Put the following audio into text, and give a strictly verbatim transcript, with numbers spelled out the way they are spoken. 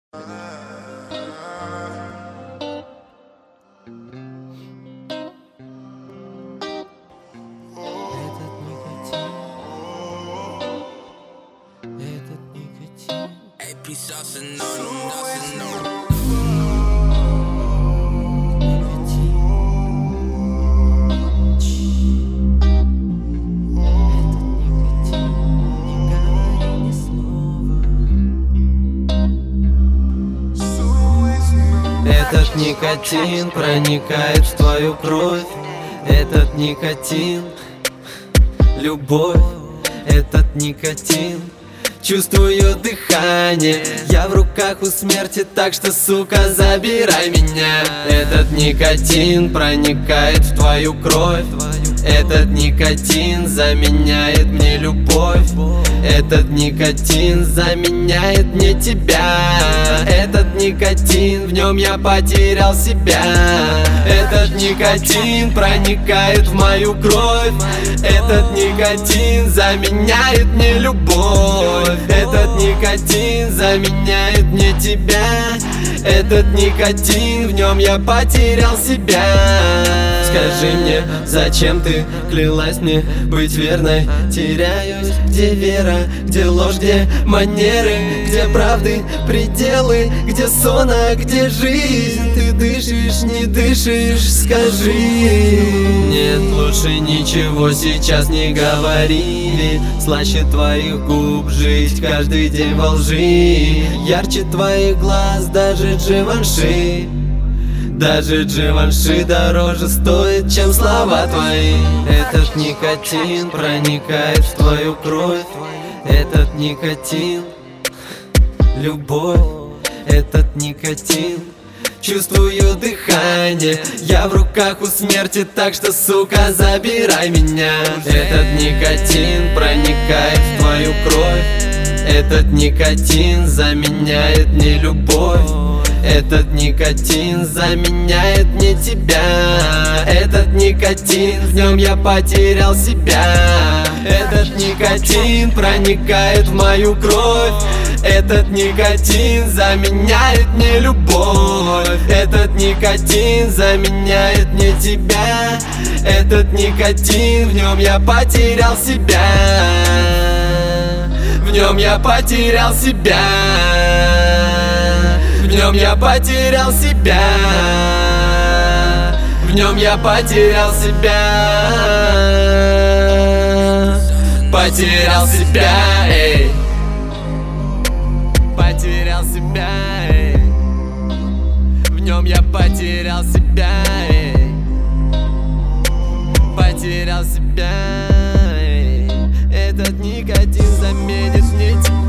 Этот никотин, этот никотин. Эй, peace out, synonym, that's synonym. Этот никотин проникает в твою кровь. Этот никотин — любовь. Этот никотин — чувствую дыхание. Я в руках у смерти, так что, сука, забирай меня. Этот никотин проникает в твою кровь. Этот никотин заменяет мне любовь. Этот никотин заменяет мне тебя. Этот никотин, в нем я потерял себя. Этот никотин проникает в мою кровь. Этот никотин заменяет мне любовь. Этот никотин заменяет мне тебя. Этот никотин, в нем я потерял себя. Скажи мне, зачем ты клялась мне быть верной? Теряюсь, где вера, где ложь, где манеры, где правды пределы, где сон, а где жизнь? Ты дышишь, не дышишь, скажи. Нет, лучше ничего сейчас не говори. Слаще твоих губ жить каждый день во лжи. Ярче твоих глаз даже Дживанши. Даже Дживанши дороже стоит, чем слова твои. Этот никотин проникает в твою кровь. Этот никотин — любовь. Этот никотин — чувствую дыхание. Я в руках у смерти, так что, сука, забирай меня. Этот никотин проникает в твою кровь. Этот никотин заменяет мне любовь. Этот никотин заменяет мне тебя. Этот никотин, в нем я потерял себя. Этот никотин проникает в мою кровь. Этот никотин заменяет мне любовь. Этот никотин заменяет мне тебя. Этот никотин, в нем я потерял себя. В нем я потерял себя. В нем я потерял себя. В нем я потерял себя. Потерял себя, эй. Потерял себя, эй. В нем я потерял себя, эй. Потерял себя, эй. Этот никотин заменит мне тебя.